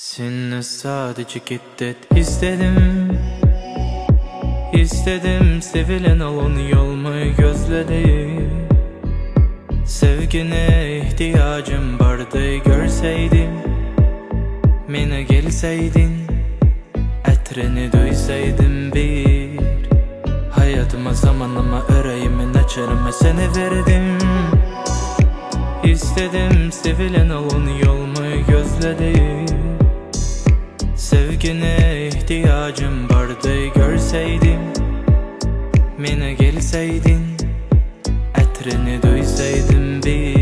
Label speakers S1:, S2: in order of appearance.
S1: Seni sadece git istedim. İstedim sevilen olun yolmu gözledim. Sevgine ihtiyacım vardı görseydim. Mene gelseydin, etrini duysaydım bir. Hayatıma zamanıma yüreğimin açarıma seni verdim. İstedim sevilen olun yolmu gözledim. Sevgine ihtiyacım vardı görseydim. Mene gelseydin, etrini duysaydım bir.